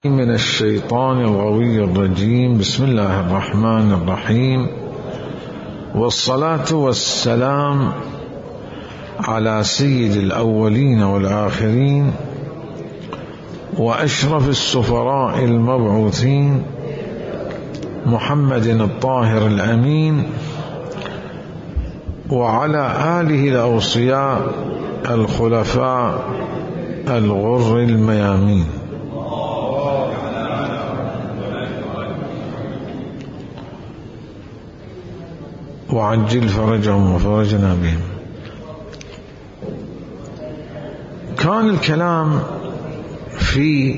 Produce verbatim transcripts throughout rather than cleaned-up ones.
من الشيطان الغوي الرجيم. بسم الله الرحمن الرحيم، والصلاة والسلام على سيد الأولين والآخرين وأشرف السفراء المبعوثين محمد الطاهر الأمين، وعلى آله الأوصياء الخلفاء الغر الميامين. وعجل فرجهم وفرجنا بهم. كان الكلام في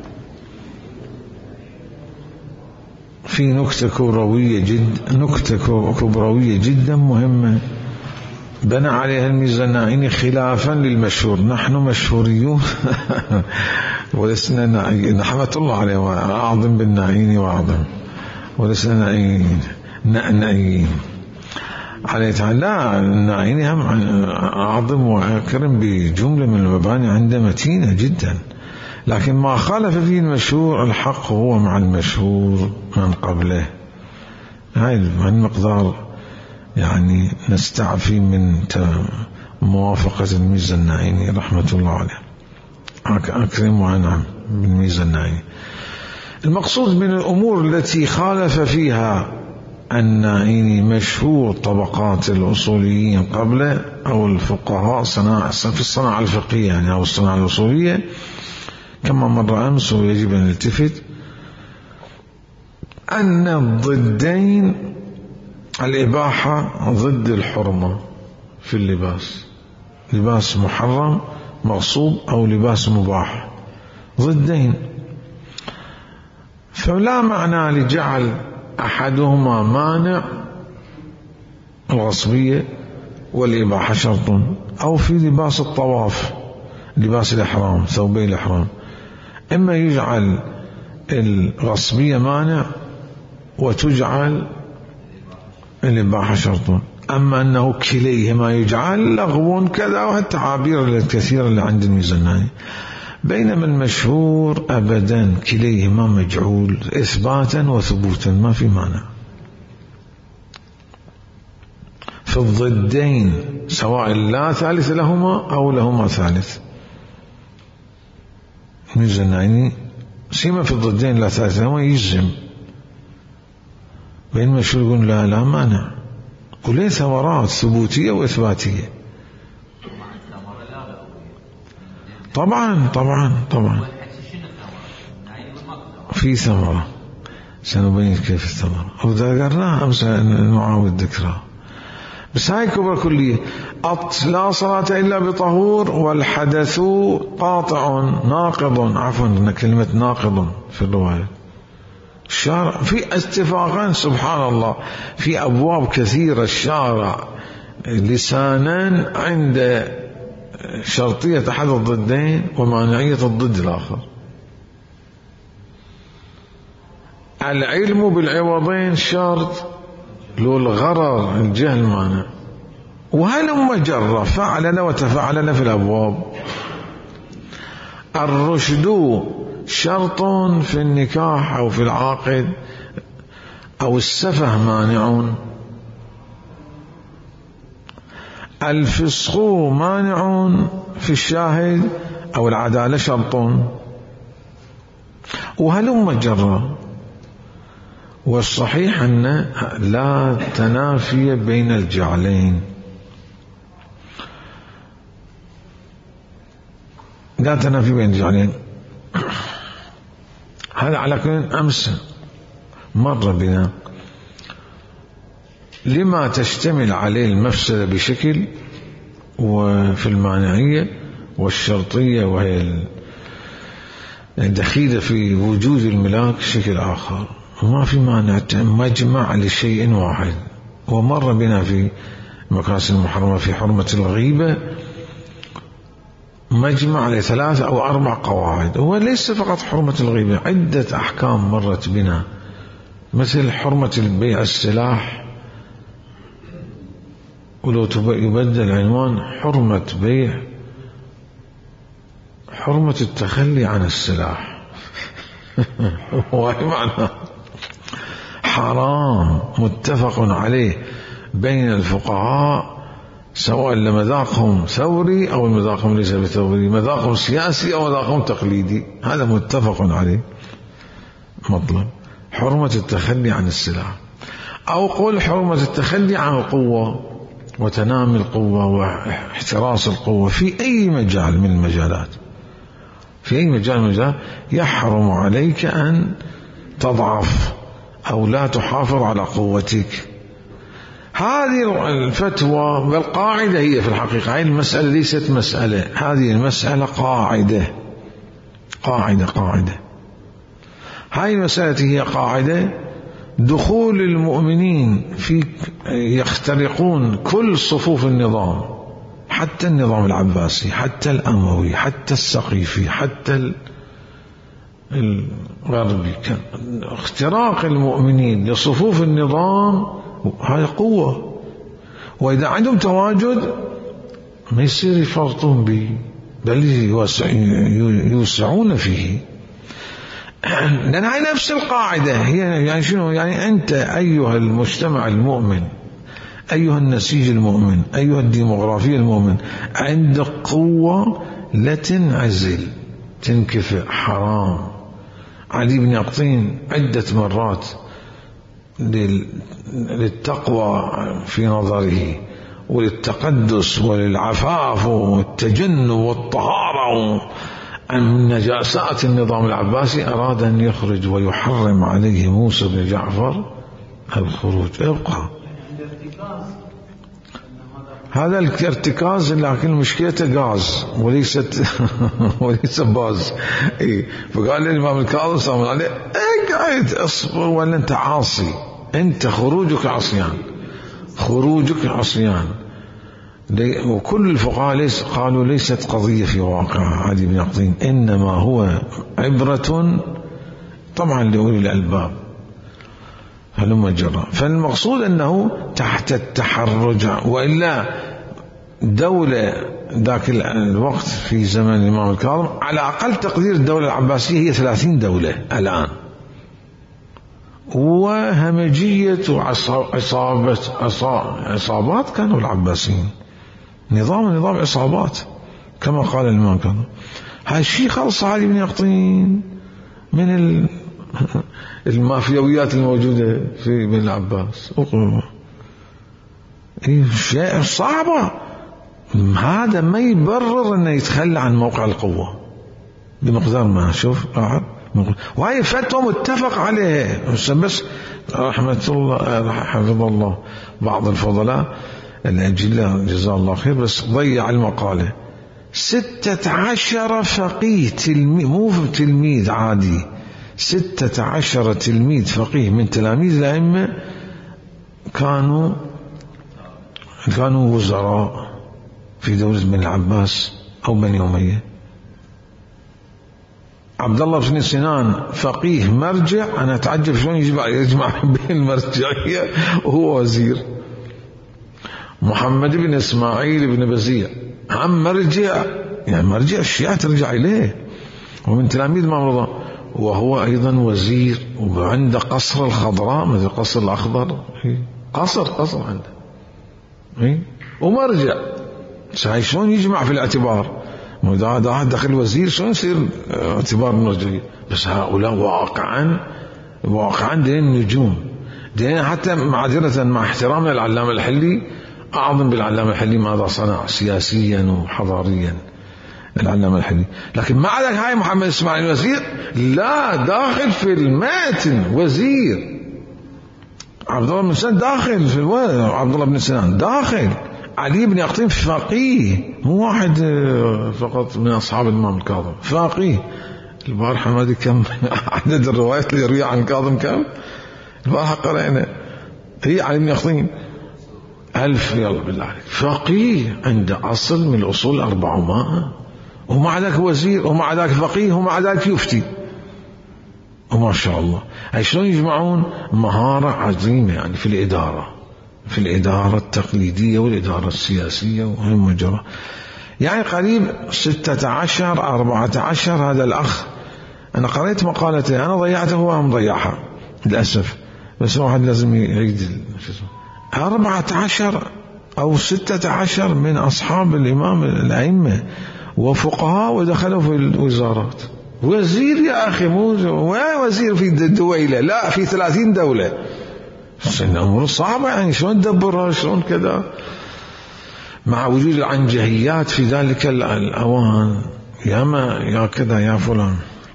في نكتة كبروية جد نكتة كبروية جدا مهمة بنى عليها الميزانائني خلافا للمشهور. نحن مشهوريون ولسنا نائين، نحمة الله عليه، أعظم بالنائين وأعظم، ولسنا نائين نائين عليه تعالى. لا، النائين هم أعظم وأكرم بجملة من المباني عنده متينة جدا، لكن ما خالف فيه المشهور الحق هو مع المشهور من قبله. هاي المقدار يعني نستعفي من موافقة الميزانائني رحمة الله عليه، أكرم وأنعم بالميزانائني. المقصود من الأمور التي خالف فيها النائيني مشهور طبقات الأصوليين قبله أو الفقهاء صناعة في الصناعة الفقهية يعني أو الصناعة الأصولية، كما مر أمس ويجب أن نلتفت أن الضدين الإباحة ضد الحرمة في اللباس، لباس محرم مغصوب أو لباس مباح، ضدين. فلا معنى لجعل أحدهما مانع الغصبية والإباحة شرط، أو في لباس الطواف لباس الإحرام ثوبي الإحرام، إما يجعل الغصبية مانع وتجعل الإباحة شرط، أما أنه كليهما يجعل لغو كذا، والتعابير الكثيرة اللي عند الميزانائني. بينما المشهور أبدا كليهما مجعول إثباتا وثبوتا، ما في مانع في الضدين، سواء لا ثالث لهما أو لهما ثالث. الميزانائني سيما في الضدين لا ثالث لهما يجزم، بين المشهور يقول لا لا مانع، وليه ثمرات ثبوتية وإثباتية. طبعا طبعا طبعا في ثمرة، سنبين كيف الثمرة، أو ذكرناها أمس نعاود ذكرها. بس هاي كبرى كلية. لا صلاة إلا بطهور، والحدث قاطع ناقض، عفوا كلمة ناقض في الرواية الشارع في اتفاقا سبحان الله في أبواب كثيرة الشارع لسانا عند شرطية أحد الضدين ومانعية الضد الآخر. العلم بالعوضين شرط، لو الغرر الجهل مانع، وهلم جرى فعلنا وتفعلنا في الأبواب. الرشد شرط في النكاح أو في العقد، أو السفه مانع. الفسق مانع في الشاهد أو العدالة شرط، وهلم جرى. والصحيح أن لا تنافي بين الجعلين، لا تنافي بين الجعلين. هذا على كل أمس مر بنا لما تشتمل عليه المفسدة بشكل، وفي المانعية والشرطية وهي الدخيلة في وجود الملاك شكل آخر. ما في مانع مجمع لشيء واحد. ومر بنا في مقاصد المحرمة في حرمة الغيبة مجمع لثلاث أو أربع قواعد، هو ليس فقط حرمة الغيبة، عدة أحكام مرت بنا، مثل حرمة البيع السلاح، ولو يبدل عنوان حرمة بيع حرمة التخلي عن السلاح وهي معنى حرام متفق عليه بين الفقهاء، سواء لمذاقهم ثوري أو مذاقهم ليس بثوري، مذاقهم سياسي أو مذاقهم تقليدي، هذا متفق عليه. مطلب حرمة التخلي عن السلاح، أو قول حرمة التخلي عن القوة وتنامي القوة واحتراس القوة في أي مجال من المجالات، في أي مجال من المجالات يحرم عليك أن تضعف أو لا تحافظ على قوتك. هذه الفتوى والقاعدة هي في الحقيقة، هذه المسألة ليست مسألة، هذه المسألة قاعدة قاعدة قاعدة هذه المسألة هي قاعدة. دخول المؤمنين في يخترقون كل صفوف النظام، حتى النظام العباسي، حتى الأموي، حتى السقيفي، حتى الغربي، اختراق المؤمنين لصفوف النظام هذه قوة، وإذا عندهم تواجد ما يصير يفرطون به، بل يوسعون فيه، لأن هاي نفس القاعدة هي. يعني شنو؟ يعني أنت أيها المجتمع المؤمن، أيها النسيج المؤمن، أيها الديمغرافية المؤمن، عندك قوة لا تنعزل تنكفئ، حرام. علي بن يقطين عدة مرات للتقوى في نظره وللتقدس وللعفاف والتجنب والطهارة عن نجاسات النظام العباسي أراد أن يخرج ويحرم عليه موسى بن جعفر الخروج. ابقى هذا الارتكاز، لكن مشكلته غاز وليست وليس باز. إيه فقال الإمام الكاظم صلى عليه إيه قاعد اصبر ولا أنت عاصي، أنت خروجك عصيان، خروجك عصيان. وكل الفقهاء ليس قالوا ليست قضية في واقع علي بن يقطين، إنما هو عبرة طبعا لأولي الألباب هلما جرى. فالمقصود أنه تحت التحرج، وإلا دولة ذاك الوقت في زمن الإمام الكاظم على أقل تقدير الدولة العباسية هي ثلاثين دولة الآن، وهمجية وعصابة عصابات كانوا العباسيين، نظام نظام عصابات كما قال الإمام الكاظم. هذا الشيء خلص علي بن يقطين من المافيويات الموجودة في بن العباس. شيء صعبة، هذا ما يبرر أنه يتخلى عن موقع القوة بمقدار ما. شوف وهي فتوى متفق عليه، بس رحمة الله حفظ الله بعض الفضلاء الأجلاء جزاه الله خير بس ضيع المقالة. ستة عشر فقيه تلميذ، مو تلميذ عادي، ستة عشر تلميذ فقيه من تلاميذ الأئمة كانوا كانوا وزراء في دولة بن العباس أو بني أمية. عبد الله بن سنان فقيه مرجع، أنا أتعجب شلون يجمع يجمع بين المرجعية وهو وزير. محمد بن إسماعيل بن بزيع عم مرجع، يعني مرجع الشيعة ترجع إليه، ومن تلاميذ الإمام رضا، وهو أيضا وزير، وعنده قصر الخضراء مثل قصر الأخضر، قصر قصر عنده، ومرجع. شلون يجمع في الاعتبار؟ ده داخل وزير شلون يصير اعتبار المرجعية؟ بس هؤلاء واقعا واقعا دين نجوم، دين حتى معذرة مع احترامنا للعلامة الحلي، أعظم بالعلامة الحلي ماذا صنع سياسيا وحضاريا العلامة الحلي، لكن مع ذلك هاي محمد إسماعيل وزير، لا داخل في الماتن وزير. عبد الله بن سنان داخل في الوزير، عبد الله بن سنان داخل. علي بن يقطين فقيه، مو واحد فقط من أصحاب الإمام الكاظم، فقيه. البارحة ما أدري كم عدد الروايات اللي يرويها عن الكاظم كم، البارحة قرأنا هي علي بن يقطين ألف يلا بالله عليك، فقيه عنده أصل من الأصول الأربعمائة، ومع ذلك وزير، ومع ذلك فقيه، ومع ذلك يفتي، وما شاء الله. أي شلون يجمعون مهارة عظيمة يعني في الإدارة، في الإدارة التقليدية والإدارة السياسية وهم مجرى. يعني قريب ستة عشر أربعة عشر هذا الأخ أنا قريت مقالته، أنا ضيعته وهو مضيعها للأسف، بس واحد لازم يعيد. أربعة عشر أو ستة عشر من أصحاب الإمام الأئمة وفقهاء ودخلوا في الوزارات. وزير يا أخي، مو وزير في الدويلة، لا في ثلاثين دولة. الأمور صعبة يعني، شلون تدبرها، شلون كذا، مع وجود العنجهيات في ذلك الأوان. يا ما يا كذا يا فلان،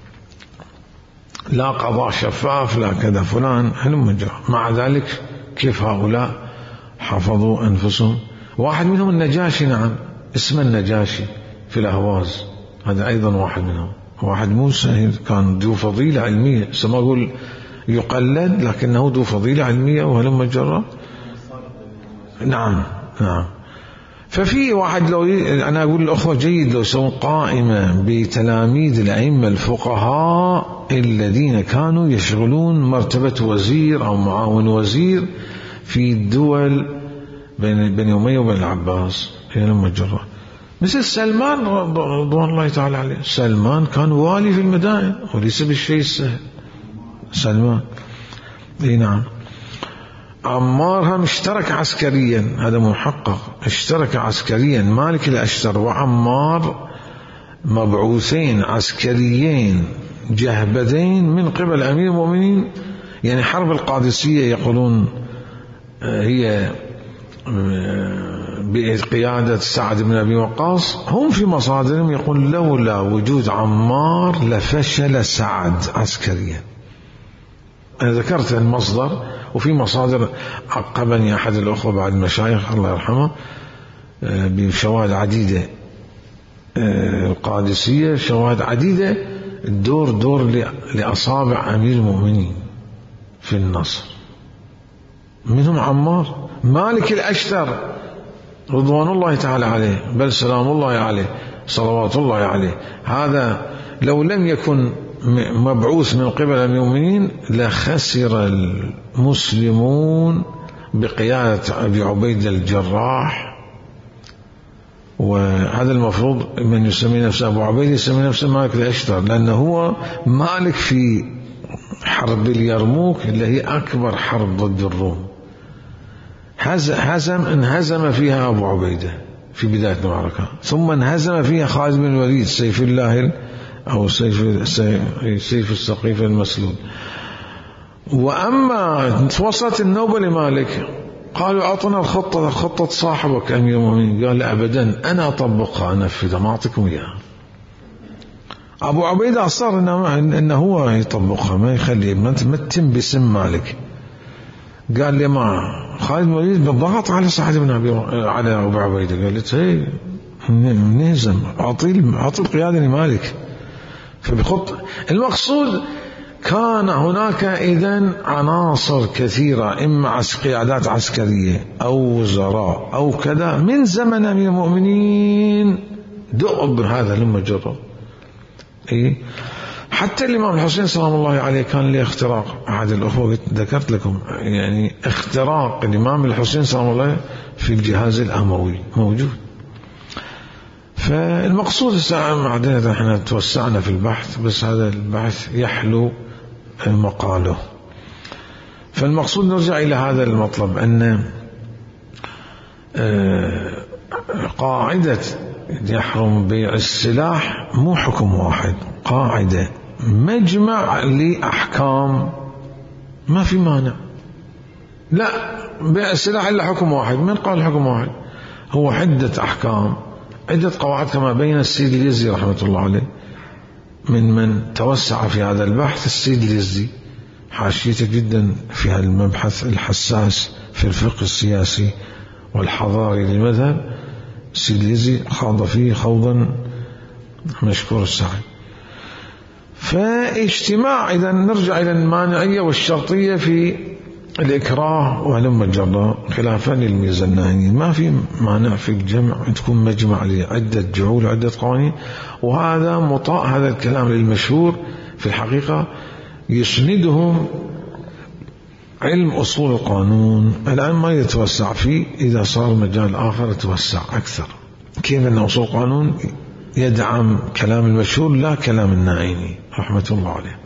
لا قضاء شفاف، لا كذا فلان، هلم جرى. مع ذلك كيف هؤلاء حفظوا أنفسهم. واحد منهم النجاشي، نعم اسمه النجاشي في الأهواز، هذا أيضا واحد منهم. واحد موسى كان ذو فضيلة علمية، سما أقول يقلد لكنه ذو فضيلة علمية وهلم جرى. نعم نعم. ففي واحد لو ي... أنا أقول الأخوة جيد لو يسوون قائمة بتلاميذ الأئمة الفقهاء الذين كانوا يشغلون مرتبة وزير أو معاون وزير في الدول بين بني أمية وبين العباس هلم جرى. مثل سلمان رضوان الله تعالى عليه، سلمان كان والي في المدائن وليس بالشيء السهل. سلمان اي نعم. عمار هم اشترك عسكريا، هذا محقق، اشترك عسكريا. مالك الأشتر وعمار مبعوثين عسكريين جهبذين من قبل أمير المؤمنين. يعني حرب القادسية يقولون هي بقيادة سعد بن أبي وقاص، هم في مصادرهم يقول لولا وجود عمار لفشل سعد عسكريا. أنا ذكرت المصدر، وفي مصادر عقبني أحد الأخوة بعد المشايخ الله يرحمه بشواهد عديدة، القادسية شواهد عديدة، الدور دور لأصابع أمير المؤمنين في النصر، منهم عمار. مالك الأشتر رضوان الله تعالى عليه، بل سلام الله عليه، صلوات الله عليه، هذا لو لم يكن مبعوث من قبل المؤمنين لخسر المسلمون بقيادة أبي عبيدة الجراح. وهذا المفروض من يسمي نفسه أبو عبيدة يسمي نفسه مالك الأشتر، لأنه هو مالك في حرب اليرموك اللي هي أكبر حرب ضد الروم، هزم انهزم فيها أبو عبيدة في بداية المعركة، ثم انهزم فيها خالد بن الوليد سيف الله أو سيف سيف السقيف المسلول. وأما وصلت النوبة لمالك قالوا أعطنا الخطة، خطة صاحبك أمير المؤمنين، قال أبدا أنا أطبقها أنفذها ما أعطيكم إياها. أبو عبيدة أصر إنه هو يطبقها، ما يخلي ما تم باسم مالك. قال لي ما خالد بن الوليد بالضغط على سعد بن أبي على أبو عبيدة، قالت هي نهزم، أعطي أعطي القيادة لمالك. فبخط المقصود كان هناك إذن عناصر كثيرة، إما قيادات عسكرية أو وزراء أو كذا من زمن أمير المؤمنين دؤب هذا لما جرى. إيه؟ حتى الإمام الحسين سلام الله عليه كان له اختراق. أحد الأخوة ذكرت لكم يعني اختراق الإمام الحسين سلام الله عليه في الجهاز الأموي موجود. فالمقصود الساعة عدنا احنا توسعنا في البحث، بس هذا البحث يحلو مقاله. فالمقصود نرجع إلى هذا المطلب، أن قاعدة يحرم بيع السلاح مو حكم واحد، قاعدة مجمع لأحكام، ما في مانع. لا بيع السلاح إلا حكم واحد. من قال حكم واحد؟ هو عدة أحكام، عدة قواعد، كما بين السيد اليزي رحمة الله عليه من من توسع في هذا البحث. السيد اليزي حاشيته جدا في هذا المبحث الحساس في الفقه السياسي والحضاري للمذهب. السيد اليزي خاض فيه خوضا مشكور السعي. فاجتماع، إذا نرجع إلى المانعية والشرطية في الإكراه وهلم الجراء خلافا للميزانيين، ما في مانع في الجمع تكون مجمع لعدة جعول وعدة قوانين. وهذا مطاع، هذا الكلام للمشهور في الحقيقة يسندهم علم أصول القانون. الآن ما يتوسع فيه، إذا صار مجال آخر يتوسع أكثر. كيف أن أصول القانون يدعم كلام المشهور لا كلام النائيني رحمة الله عليه.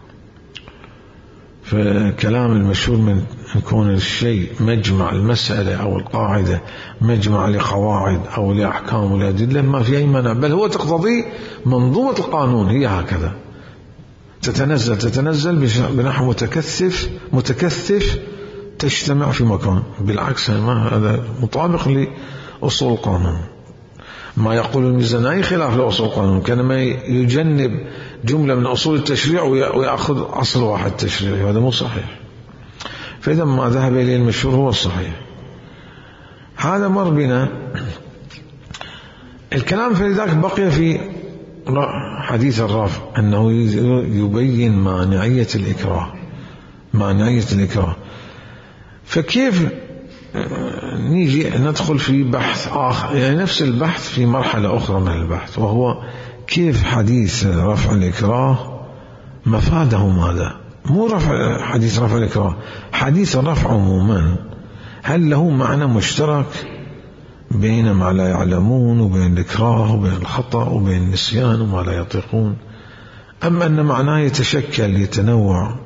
فكلام المشهور من يكون الشيء مجمع المسألة أو القاعدة مجمع لقواعد أو لأحكام ولأدلة ما في أي مانع، بل هو تقتضي منظومة القانون هي هكذا تتنزل تتنزل بنحو متكثف متكثف تجتمع في مكان. بالعكس هذا مطابق لأصول القانون. ما يقول الميزانائي خلاف لأصول القانون، كانما يجنب جملة من أصول التشريع ويأخذ أصل واحد تشريعي، هذا مو صحيح. فإذا ما ذهب إليه المشهور هو الصحيح. هذا مر بنا الكلام، فلذلك بقي في حديث الرافع أنه يبين مانعية الإكراه مانعية الإكراه. فكيف نيجي ندخل في بحث آخر، يعني نفس البحث في مرحلة أخرى من البحث، وهو كيف حديث رفع الإكراه مفاده ماذا؟ مو رفع حديث رفع الإكراه، حديث الرفع عموما هل له معنى مشترك بين ما لا يعلمون وبين الإكراه وبين الخطأ وبين النسيان وما لا يطيقون، أم أن معناه يتشكل يتنوع،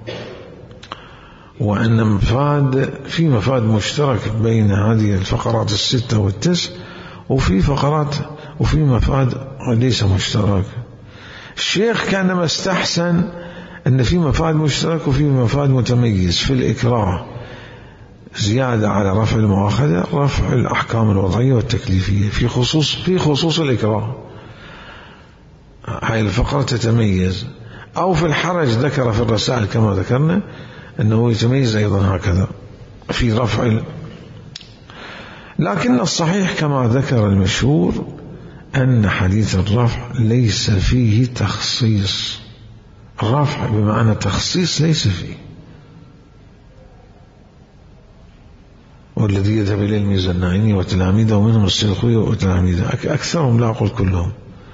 وأن مفاد في مفاد مشترك بين هذه الفقرات الستة والتسع، وفي فقرات وفي مفاد ليس مشترك. الشيخ كان ما استحسن أن في مفاد مشترك وفي مفاد متميز في الإكراه، زيادة على رفع المؤاخذة رفع الأحكام الوضعية والتكليفية في خصوص في خصوص الإكراه، هاي الفقرة تتميز. أو في الحرج ذكر في الرسائل كما ذكرنا أنه يتميز أيضا هكذا في رفع ال... لكن الصحيح كما ذكر المشهور أن حديث الرفع ليس فيه تخصيص. الرفع بمعنى تخصيص ليس فيه، والذي يذهب إليه الميزانائي وتلاميذه ومنهم السلخوي وتلاميذه أكثرهم لا أقول كلهم.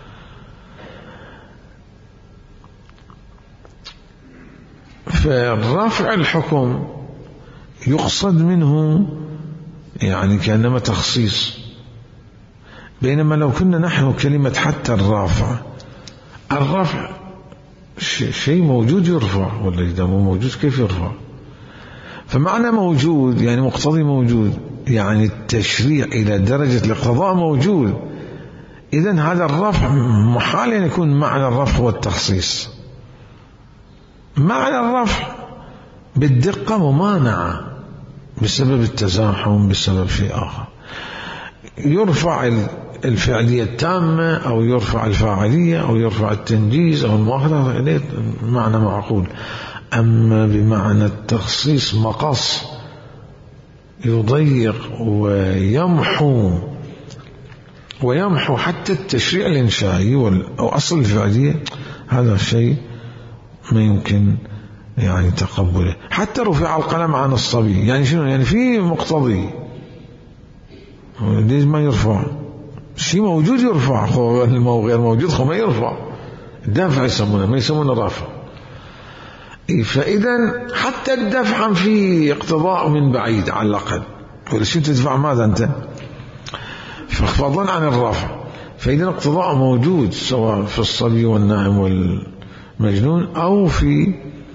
فالرفع الحكم يقصد منه يعني كأنما تخصيص، بينما لو كنا نحن كلمة حتى الرافع، الرفع شيء موجود يرفع، ولا إذا مو موجود كيف يرفع؟ فمعنى موجود يعني مقتضي موجود، يعني التشريع إلى درجة الاقتضاء موجود. إذن هذا الرفع محال أن يكون معنى الرفع والتخصيص. معنى الرفع بالدقة ممانعة بسبب التزاحم، بسبب شيء آخر. يرفع الفعلية التامة أو يرفع الفاعلية أو يرفع التنجيز أو المؤاخذة، إليه معنى معقول. أما بمعنى التخصيص مقص يضيق ويمحو ويمحو حتى التشريع الإنشائي أو أصل الفعلية، هذا الشيء ما يمكن يعني تقبله. حتى رفع القلم عن الصبي، يعني شنو؟ يعني في مقتضي، ليش ما يرفع؟ شيء موجود يرفع، خو غير موجود خو ما يرفع. الدفع يسمونه، ما يسمونه رفع. فإذا حتى الدفع في اقتضاء من بعيد على الأقل، ولشو تدفع ماذا أنت؟ فضلا عن الرفع. فإذا اقتضاء موجود سواء في الصبي والنائم والمجنون أو في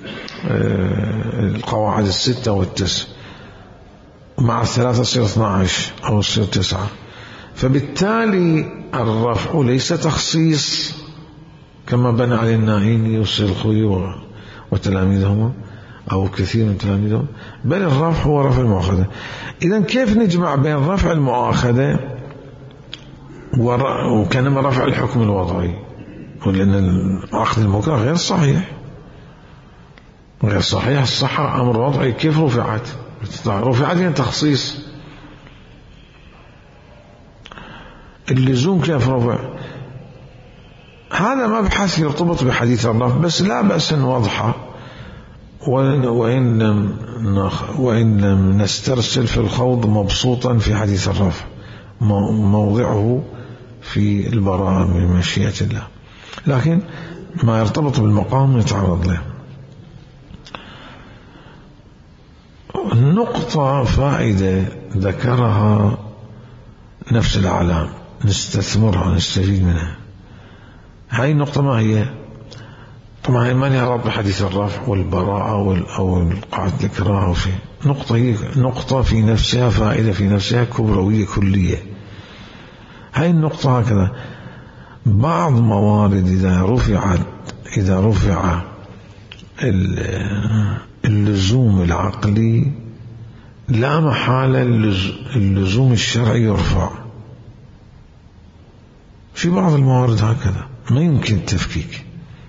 القواعد الستة والتسع، مع الثلاثة صير اثنا عشر أو صير تسعة. فبالتالي الرفع ليس تخصيص كما بنى عليه النائيني والسلخوي وتلاميذهما أو كثير من تلاميذهم، بل الرفع هو رفع المؤاخذة. إذن كيف نجمع بين رفع المؤاخذة وكانما رفع الحكم الوضعي؟ ولأن عقد المكره غير صحيح، غير صحيح. الصحة أمر وضعي، كيف رفعت؟ رفعت يعني تخصيص. اللزوم كيف رفع؟ هذا مبحث يرتبط بحديث الرفع، بس لا بأس واضحة، وإن لم وإن لم نسترسل في الخوض مبسوطا في حديث الرفع، موضعه في البراءة بمشيئة الله، لكن ما يرتبط بالمقام نتعرض له. نقطة فائدة ذكرها نفس العلام نستثمرها نستفيد منها. هاي النقطة ما هي؟ طبعا هي ما لها رابط بحديث الرفع والبراءة أو قاعدة الإكراه أو شيء. نقطة هي نقطة في نفسها، فائدة في نفسها كبروية كلية. هاي النقطة هكذا. بعض موارد إذا رفعت إذا رفع اللزوم العقلي لا محالة اللزوم الشرعي يرفع. في بعض الموارد هكذا ما يمكن التفكيك.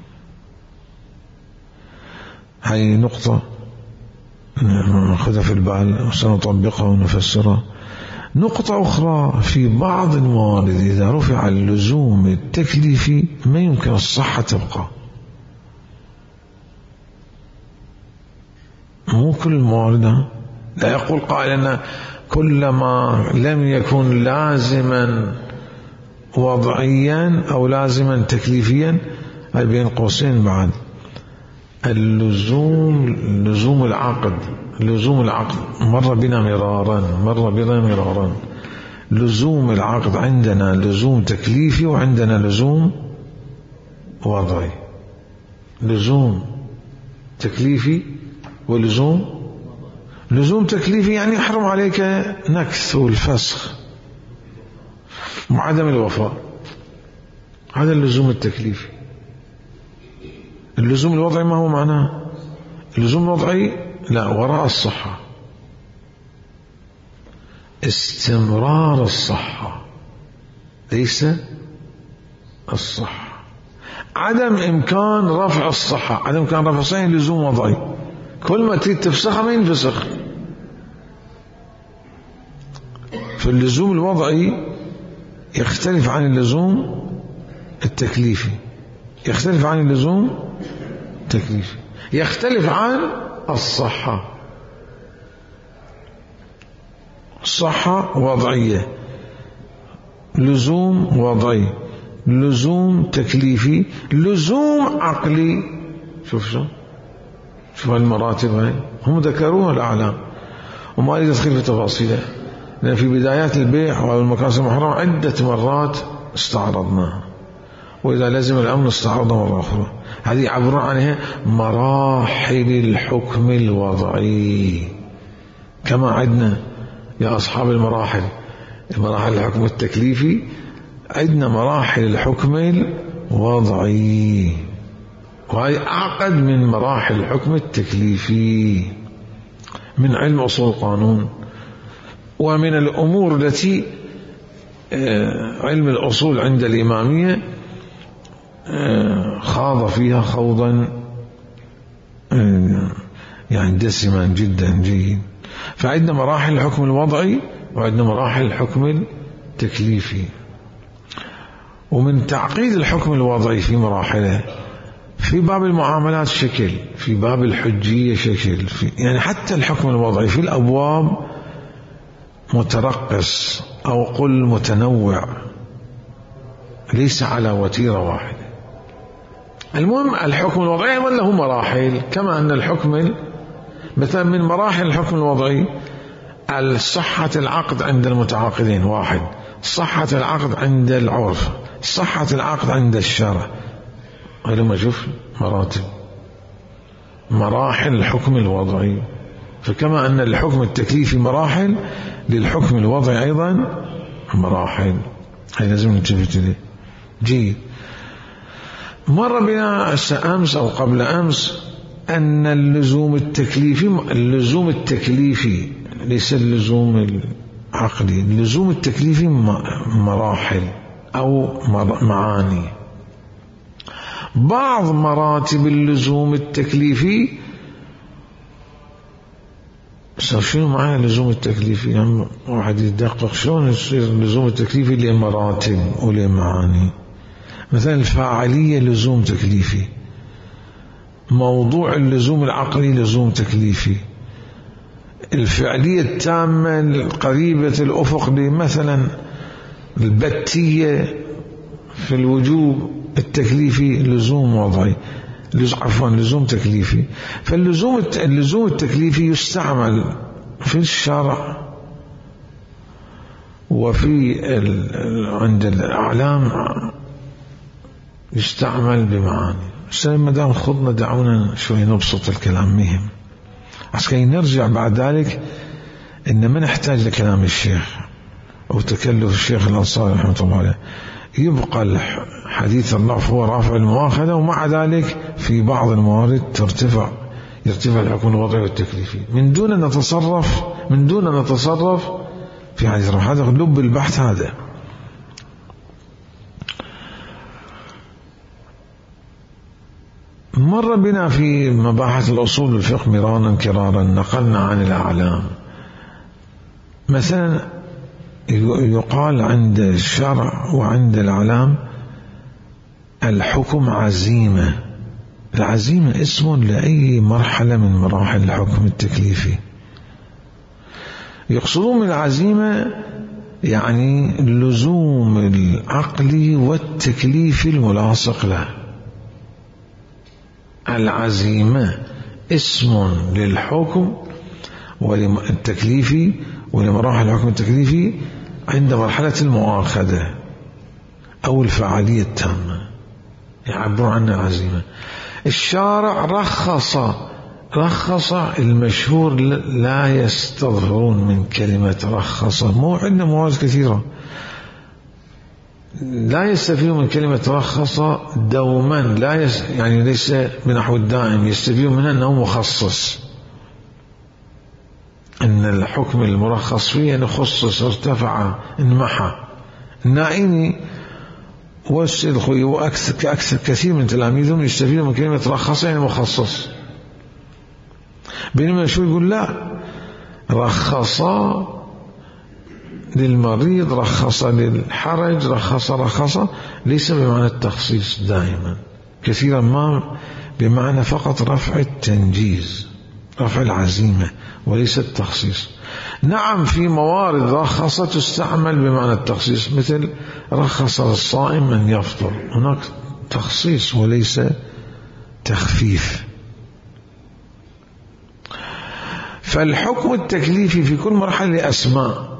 هاي نقطة نأخذها في البال وسنطبقها ونفسرها. نقطة أخرى، في بعض الموارد إذا رفع اللزوم التكليفي ما يمكن الصحة تبقى. مو كل الموارد. لا يقول قائل أن كلما لم يكن لازما وضعيا أو لازما تكليفيا، أي بين قوسين بعد اللزوم لزوم العقد لزوم العقد مر بنا مرارا مر بنا مرارا لزوم العقد عندنا لزوم تكليفي وعندنا لزوم وضعي. لزوم تكليفي ولزوم لزوم تكليفي يعني يحرم عليك نكث والفسخ وعدم الوفاء، هذا اللزوم التكليفي. اللزوم الوضعي ما هو معناه؟ اللزوم الوضعي لا، وراء الصحة، استمرار الصحة ليس الصحة. عدم إمكان رفع الصحة، عدم إمكان رفع الصحة لزوم وضعي. كل ما تريد تفسخها ما ينفسخ. فاللزوم الوضعي يختلف عن اللزوم التكليفي، يختلف عن اللزوم التكليفي، يختلف عن الصحة. صحة وضعية، لزوم وضعي، لزوم تكليفي، لزوم عقلي. شوف شو شوف المراتب هاي هم ذكروها الأعلام وما أريد أدخل في تفاصيلها، لأن في بدايات البيع والمكاسب المحرمة عدة مرات استعرضناها، وإذا لزم الأمر استعرضنا مرة أخرى. هذه عبارة عنها مراحل الحكم الوضعي. كما عدنا يا أصحاب المراحل، مراحل الحكم التكليفي، عدنا مراحل الحكم الوضعي، وهي أعقد من مراحل الحكم التكليفي من علم أصول القانون. ومن الأمور التي علم الأصول عند الإمامية خاض فيها خوضا يعني دسما جدا جيد. فعندنا مراحل الحكم الوضعي وعندنا مراحل الحكم التكليفي. ومن تعقيد الحكم الوضعي في مراحله، في باب المعاملات شكل، في باب الحجية شكل، في يعني حتى الحكم الوضعي في الأبواب مترقص أو قل متنوع، ليس على وتيرة واحدة. المهم الحكم الوضعي له مراحل، كما أن الحكم مثلا من مراحل الحكم الوضعي صحة العقد عند المتعاقدين واحد، صحة العقد عند العرف، صحة العقد عند الشرع. لما شوف مراتب مراحل الحكم الوضعي. فكما أن الحكم التكليفي مراحل، للحكم الوضعي أيضا مراحل. هذا لازم ننتبه له. جيد. مر بنا أمس أو قبل أمس أن اللزوم التكليفي اللزوم التكليفي ليس اللزوم العقلي. اللزوم التكليفي مراحل أو معاني. بعض مراتب اللزوم التكليفي، شنو معنى اللزوم التكليفي؟ يعني واحد يدقق شلون يصير اللزوم التكليفي له مراتب وله معاني. مثلا الفاعلية لزوم تكليفي، موضوع اللزوم العقلي لزوم تكليفي، الفعلية التامة القريبة الأفق مثلا البتية في الوجوب التكليفي لزوم وضعي، عفوا لزوم تكليفي. فاللزوم اللزوم التكليفي يستعمل في الشرع وفي عند الأعلام يستعمل بمعاني. ما دام خضنا دعونا شوي نبسط الكلام مهم عشان نرجع بعد ذلك إن ما نحتاج لكلام الشيخ أو تكلف الشيخ الأنصاري رحمه الله عليه. يبقى حديث الضعف هو رافع المؤاخذة، ومع ذلك في بعض الموارد ترتفع يرتفع الحكم الوضعي والتكليفي من دون أن نتصرف من دون أن نتصرف في حديث الضعف. هذا لب البحث. هذا مر بنا في مباحث الأصول الفقه مرارا كرارا، نقلنا عن الأعلام. مثلا يقال عند الشرع وعند الأعلام الحكم عزيمة. العزيمة اسم لأي مرحلة من مراحل الحكم التكليفي. يقصدون من العزيمة يعني اللزوم العقلي والتكليفي الملاصق له. العزيمة اسم للحكم والتكليفي ولمراحل الحكم التكليفي عند مرحلة المؤاخذة أو الفعالية التامة، يعبر عنها عزيمة. الشارع رخص رخص المشهور لا يستظهرون من كلمة رخص. مو عندنا موارد كثيرة لا يستفيدون من كلمة رخص دوما، لا يس يعني ليس بنحو الدائم، يستفيدون منها أنه مخصص، أن الحكم المرخص فيه يعني خصص ارتفع انمحى. النائني والسيد الخوي وأكثر كأكثر كثير من تلاميذهم يستفيدون من كلمة رخص يعني مخصص، بينما شو يقول لا، رخص للمريض، رخص للحرج، رخص رخص ليس بمعنى التخصيص دائما، كثيرا ما بمعنى فقط رفع التنجيز، رفع العزيمة وليس التخصيص. نعم في موارد رخص تستعمل بمعنى التخصيص، مثل رخص للصائم أن يفطر، هناك تخصيص وليس تخفيف. فالحكم التكليفي في كل مرحلة أسماء.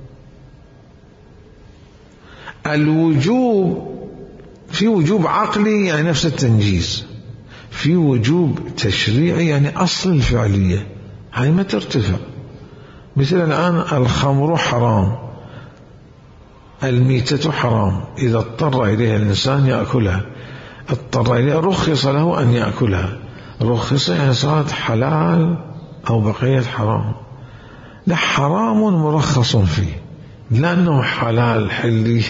الوجوب في وجوب عقلي يعني نفس التنجيز، في وجوب تشريعي يعني أصل الفعلية، هاي ما ترتفع. مثل الآن الخمر حرام، الميتة حرام، إذا اضطر إليها الإنسان يأكلها، اضطر إليها رخص له أن يأكلها، رخص يعني صارت حلال أو بقيت حرام. لا، حرام مرخص فيه لأنه حلال حلي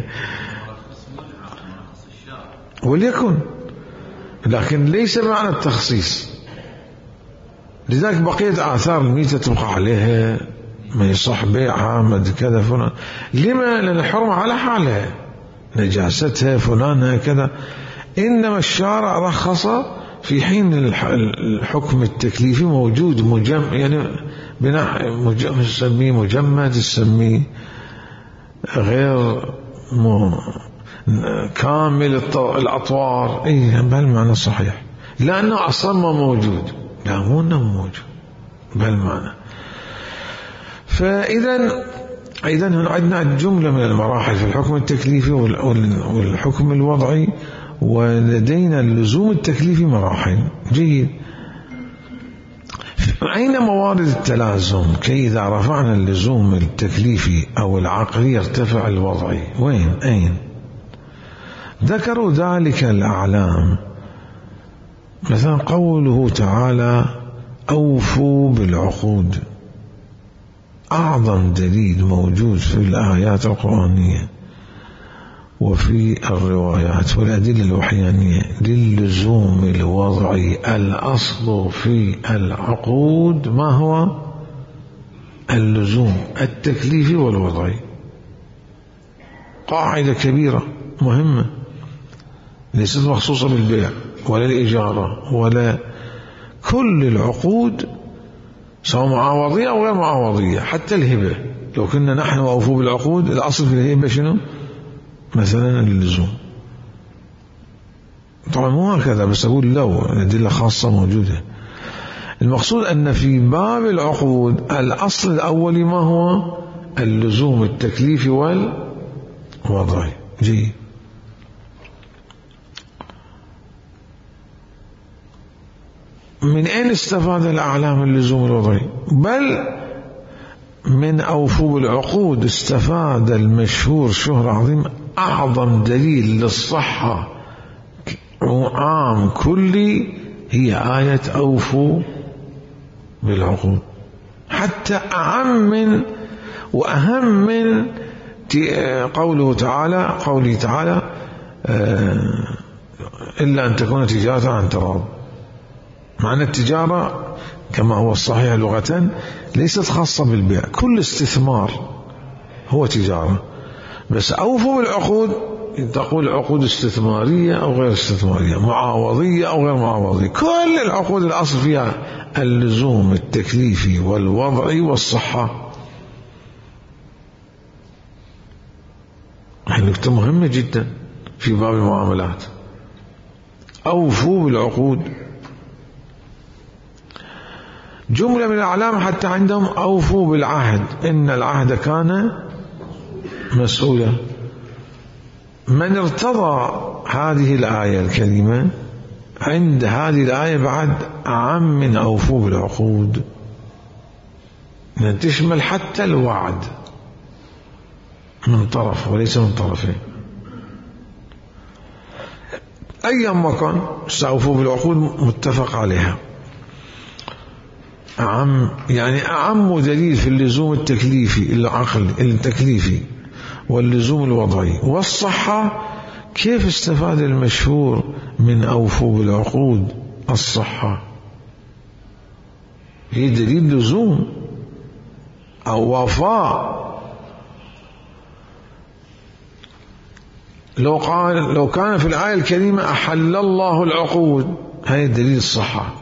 وليكن، لكن ليس معنى التخصيص. لذلك بقية آثار الميتة تبقى عليها، ما يصح بيعها، ما كذا فلان. لما؟ لأن الحرمة على حالها، نجاستها فلان كذا. إنما الشارع رخص في حين الحكم التكليفي موجود مجم يعني بناء نسميه مجمد، نسميه غير م... كامل الأطوار، اي بهالمعنى صحيح، لأنه أصلا ما موجود، لا مو انه موجود بهالمعنى. فإذا أيضا هنا عندنا جملة من المراحل في الحكم التكليفي والحكم الوضعي، ولدينا اللزوم التكليفي مراحل. جيد. أين موارد التلازم؟ كي إذا رفعنا اللزوم التكليفي أو العقلي يرتفع الوضعي. وين؟ أين؟ ذكروا ذلك الأعلام، مثلا قوله تعالى أوفوا بالعقود، أعظم دليل موجود في الآيات القرآنية وفي الروايات والأدلة الوحيانية للزوم الوضعي. الأصل في العقود ما هو؟ اللزوم التكليفي والوضعي. قاعدة كبيرة مهمة ليست مخصوصة بالبيع ولا الإجارة ولا كل العقود، سواء معاوضية أو غير معاوضية، حتى الهبة. لو كنا نحن وأوفوا بالعقود، الأصل في الهبة شنو؟ مثلا اللزوم. طبعا مو هكذا، بس أقول لو أدلة خاصة موجودة. المقصود أن في باب العقود الأصل الأولي ما هو؟ اللزوم التكليفي والوضعي. جيد. من أين استفاد الأعلام اللزوم الوضعي؟ بل من أوفوا بالعقود استفاد المشهور شهرة عظيم. أعظم دليل للصحة عام كلي هي آية أوفوا بالعقود، حتى أعم من وأهم من قوله تعالى قوله تعالى إلا أن تكون تجارة عن تراض. معنى التجارة كما هو الصحيح لغة ليست خاصة بالبيع، كل استثمار هو تجارة، بس أوفوا بالعقود تقول عقود استثمارية أو غير استثمارية، معاوضية أو غير معاوضية، كل العقود الأصل فيها اللزوم التكليفي والوضعي والصحة. هذه نقطة مهمة جدا في باب المعاملات. أوفوا بالعقود جملة من الأعلام حتى عندهم أوفوا بالعهد، إن العهد كان مسؤولا. من ارتضى هذه الآية الكريمة عند هذه الآية بعد أعم من أوفوا بالعقود، أن تشمل حتى الوعد من طرف وليس من طرفين. أيما كان سأوفوا بالعقود متفق عليها. أعم يعني أعم دليل في اللزوم التكليفي العقل التكليفي واللزوم الوضعي والصحة. كيف استفاد المشهور من أوفوا بالعقود الصحة؟ هي دليل لزوم أو وفاء. لو قال لو كان في الآية الكريمة أحل الله العقود، هذا دليل الصحة،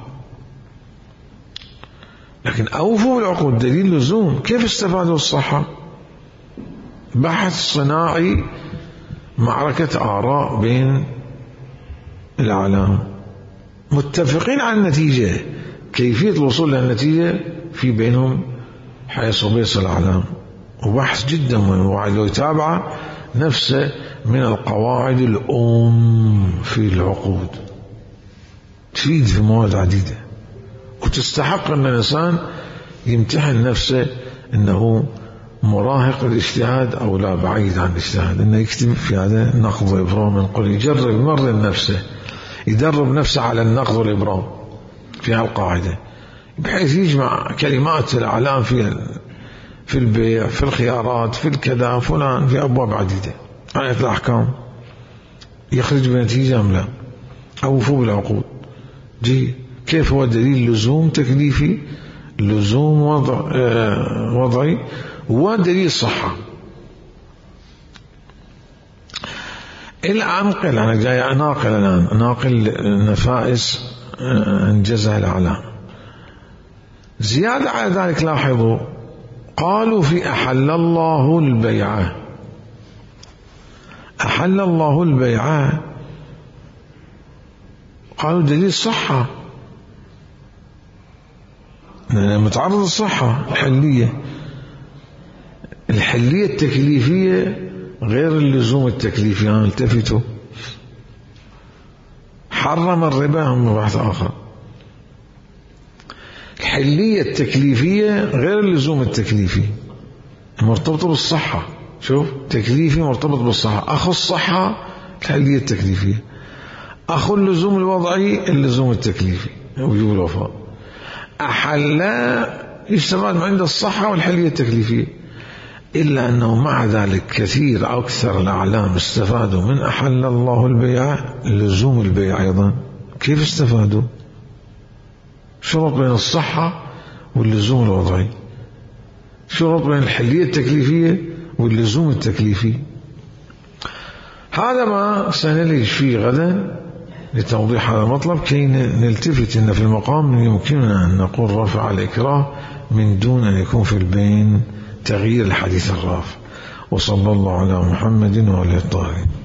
لكن أوفوا بالعقود دليل لزوم. كيف استفادوا الصحة؟ بحث صناعي، معركة آراء بين الأعلام، متفقين على النتيجة، كيفية الوصول للنتيجة في بينهم حيث بيص الأعلام، وبحث جدا مهم. وواحد لو يتابع نفسه من القواعد الأم في العقود، تفيد في مواد عديدة، وتستحق أن الإنسان يمتحن نفسه أنه مراهق الاجتهاد أو لا بعيد عن الاجتهاد، أنه يكتب في هذا النقض والإبرام، نقول يجرب مرة نفسه، يدرب نفسه على النقض والإبرام في هالقاعدة، بحيث يجمع كلمات الأعلام في في البيع، في الخيارات، في الكذا فلان، في أبواب عديدة، آية الأحكام، يخرج بنتيجة أم لا. أوفوا بالعقود جي. كيف هو دليل لزوم تكليفي، لزوم وضع آه وضعي، ودليل صحة. الأنقل أنا جاي أناقل الآن أناقل نفائس أنجزها الأعلام. زيادة على ذلك لاحظوا قالوا في أحل الله البيعة. أحل الله البيعة قالوا دليل صحة، متعرض الصحة الحلية. الحلية التكليفية غير اللزوم التكليفي، يعني التفتوا. حرم الربا هم بحث آخر. الحلية التكليفية غير اللزوم التكليفي، مرتبطة بالصحة. شوف، تكليفي مرتبط بالصحة، أخو الصحة الحلية التكليفية، أخو اللزوم الوضعي اللزوم التكليفي وجوب الوفاء. أحل يستفاد من عند الصحة والحلية التكليفية، إلا أنه مع ذلك كثير أو أكثر الأعلام استفادوا من أحل الله البيع لزوم البيع أيضا. كيف استفادوا؟ شرط بين الصحة واللزوم الوضعي، شرط بين الحلية التكليفية واللزوم التكليفي. هذا ما سنلج فيه غدا لتوضيح هذا المطلب، كي نلتفت أن في المقام يمكننا أن نقول رفع الإكراه من دون أن يكون في البين تغيير الحديث الرافع. وصلى الله على محمد وعلى آله الطاهرين.